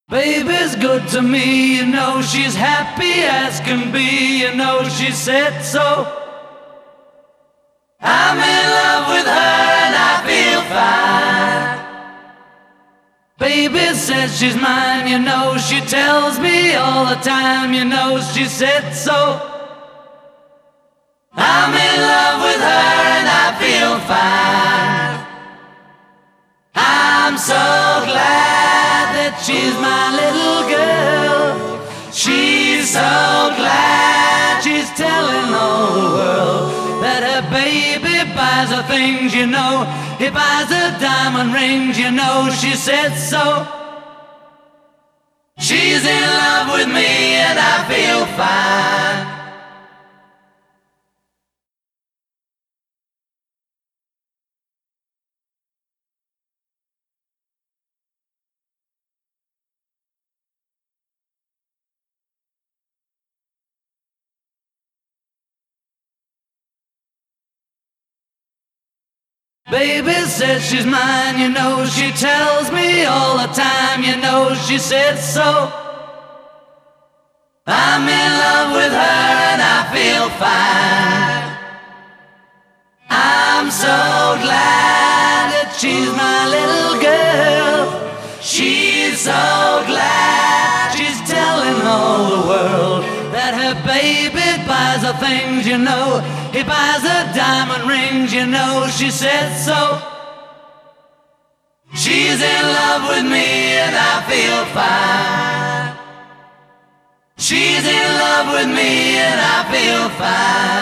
Baby's good to me, you know, she's happy as can be, you know, she said so. I'm in love with her and I feel fine. Baby says she's mine, you know, she tells me all the time, you know, she said so. I'm in love with her and I feel fine. I'm so glad that she's my little girl. She's so glad she's telling all the world that her baby buys her things, you know. He buys her diamond rings, you know, she said so. She's in love with me and I feel fine. Baby says she's mine, you know, she tells me all the time, you know, she said so. I'm in love with her and I feel fine. I'm so glad that she's my little girl. She's so glad she's telling all the world that her baby buys her things, you know. He buys her diamond rings, you know, she said so. She's in love with me and I feel fine. She's in love with me and I feel fine.